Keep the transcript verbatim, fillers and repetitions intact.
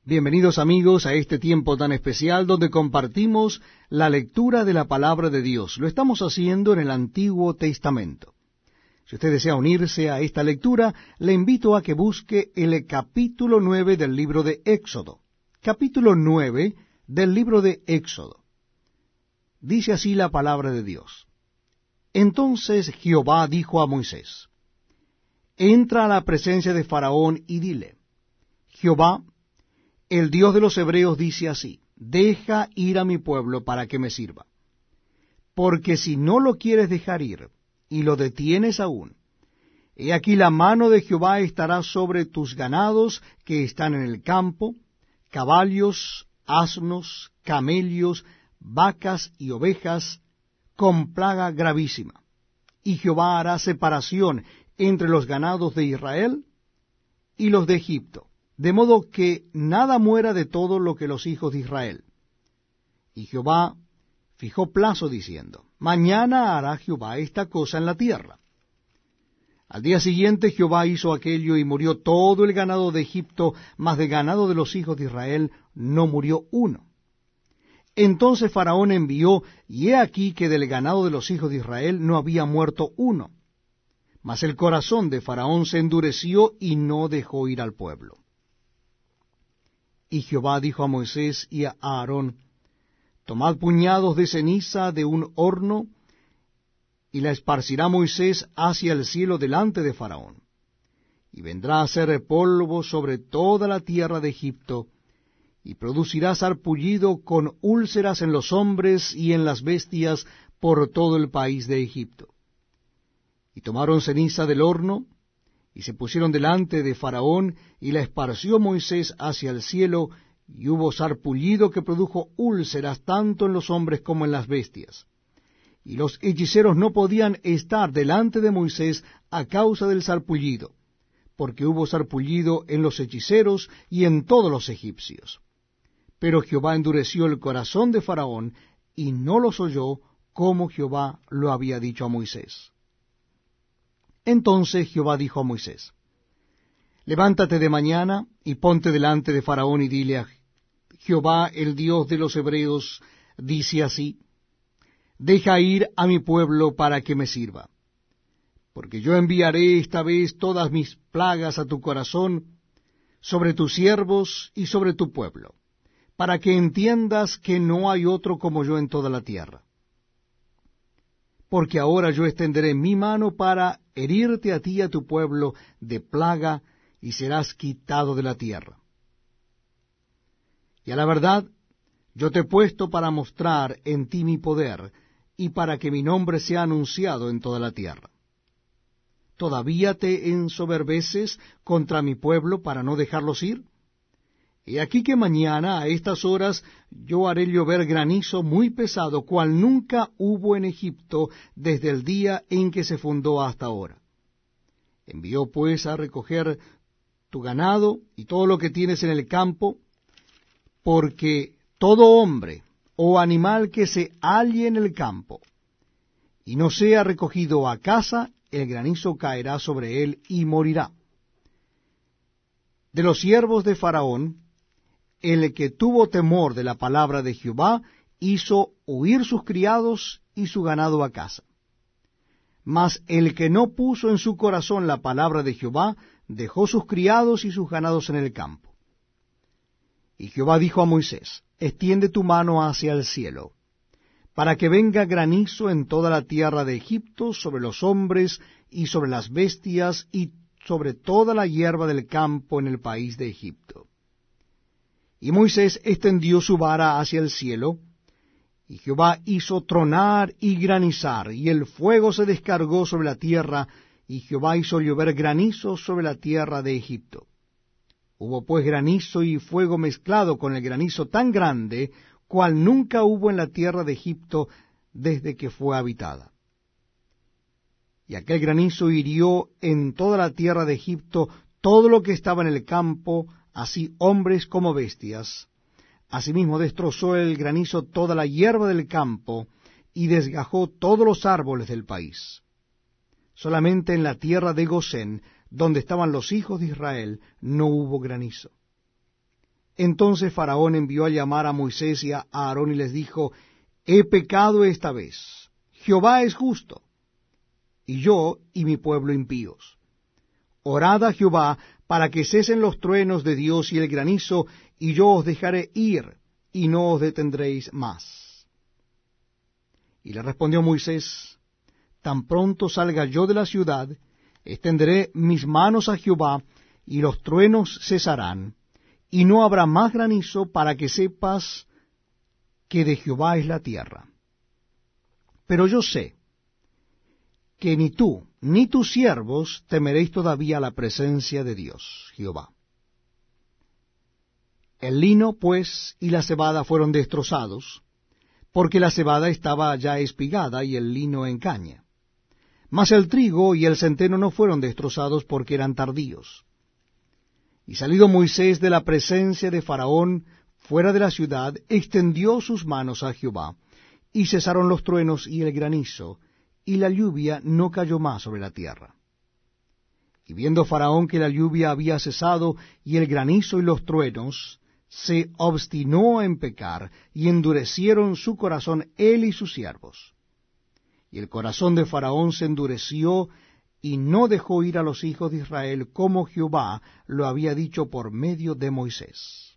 Bienvenidos amigos a este tiempo tan especial donde compartimos la lectura de la palabra de Dios. Lo estamos haciendo en el Antiguo Testamento. Si usted desea unirse a esta lectura, le invito a que busque el capítulo nueve del libro de Éxodo. Capítulo nueve del libro de Éxodo. Dice así la palabra de Dios. Entonces Jehová dijo a Moisés, entra a la presencia de Faraón y dile, Jehová, el Dios de los hebreos, dice así, deja ir a mi pueblo para que me sirva. Porque si no lo quieres dejar ir, y lo detienes aún, he aquí la mano de Jehová estará sobre tus ganados que están en el campo, caballos, asnos, camellos, vacas y ovejas, con plaga gravísima. Y Jehová hará separación entre los ganados de Israel y los de Egipto, de modo que nada muera de todo lo que los hijos de Israel. Y Jehová fijó plazo diciendo, mañana hará Jehová esta cosa en la tierra. Al día siguiente Jehová hizo aquello y murió todo el ganado de Egipto, mas de ganado de los hijos de Israel no murió uno. Entonces Faraón envió, y he aquí que del ganado de los hijos de Israel no había muerto uno. Mas el corazón de Faraón se endureció y no dejó ir al pueblo. Y Jehová dijo a Moisés y a Aarón, tomad puñados de ceniza de un horno, y la esparcirá Moisés hacia el cielo delante de Faraón. Y vendrá a ser polvo sobre toda la tierra de Egipto, y producirá sarpullido con úlceras en los hombres y en las bestias por todo el país de Egipto. Y tomaron ceniza del horno, y se pusieron delante de Faraón, y la esparció Moisés hacia el cielo, y hubo sarpullido que produjo úlceras tanto en los hombres como en las bestias. Y los hechiceros no podían estar delante de Moisés a causa del sarpullido, porque hubo sarpullido en los hechiceros y en todos los egipcios. Pero Jehová endureció el corazón de Faraón, y no los oyó, como Jehová lo había dicho a Moisés. Entonces Jehová dijo a Moisés, levántate de mañana y ponte delante de Faraón y dile a Jehová, el Dios de los hebreos, dice así, deja ir a mi pueblo para que me sirva. Porque yo enviaré esta vez todas mis plagas a tu corazón, sobre tus siervos y sobre tu pueblo, para que entiendas que no hay otro como yo en toda la tierra. Porque ahora yo extenderé mi mano para herirte a ti y a tu pueblo de plaga, y serás quitado de la tierra. Y a la verdad, yo te he puesto para mostrar en ti mi poder, y para que mi nombre sea anunciado en toda la tierra. ¿Todavía te ensoberbeces contra mi pueblo para no dejarlos ir? He aquí que mañana a estas horas yo haré llover granizo muy pesado, cual nunca hubo en Egipto desde el día en que se fundó hasta ahora. Envió pues a recoger tu ganado y todo lo que tienes en el campo, porque todo hombre o animal que se halle en el campo y no sea recogido a casa, el granizo caerá sobre él y morirá. De los siervos de Faraón, el que tuvo temor de la palabra de Jehová, hizo huir sus criados y su ganado a casa. Mas el que no puso en su corazón la palabra de Jehová, dejó sus criados y sus ganados en el campo. Y Jehová dijo a Moisés, extiende tu mano hacia el cielo, para que venga granizo en toda la tierra de Egipto, sobre los hombres y sobre las bestias, y sobre toda la hierba del campo en el país de Egipto. Y Moisés extendió su vara hacia el cielo, y Jehová hizo tronar y granizar, y el fuego se descargó sobre la tierra, y Jehová hizo llover granizo sobre la tierra de Egipto. Hubo pues granizo y fuego mezclado con el granizo tan grande, cual nunca hubo en la tierra de Egipto desde que fue habitada. Y aquel granizo hirió en toda la tierra de Egipto todo lo que estaba en el campo, así hombres como bestias. Asimismo destrozó el granizo toda la hierba del campo, y desgajó todos los árboles del país. Solamente en la tierra de Gosén, donde estaban los hijos de Israel, no hubo granizo. Entonces Faraón envió a llamar a Moisés y a Aarón y les dijo, he pecado esta vez. Jehová es justo, y yo y mi pueblo impíos. Orad a Jehová para que cesen los truenos de Dios y el granizo, y yo os dejaré ir, y no os detendréis más. Y le respondió Moisés, tan pronto salga yo de la ciudad, extenderé mis manos a Jehová, y los truenos cesarán, y no habrá más granizo, para que sepas que de Jehová es la tierra. Pero yo sé que ni tú ni tus siervos temeréis todavía la presencia de Dios, Jehová. El lino, pues, y la cebada fueron destrozados, porque la cebada estaba ya espigada y el lino en caña. Mas el trigo y el centeno no fueron destrozados porque eran tardíos. Y salido Moisés de la presencia de Faraón fuera de la ciudad, extendió sus manos a Jehová, y cesaron los truenos y el granizo, y la lluvia no cayó más sobre la tierra. Y viendo Faraón que la lluvia había cesado, y el granizo y los truenos, se obstinó en pecar, y endurecieron su corazón él y sus siervos. Y el corazón de Faraón se endureció, y no dejó ir a los hijos de Israel, como Jehová lo había dicho por medio de Moisés.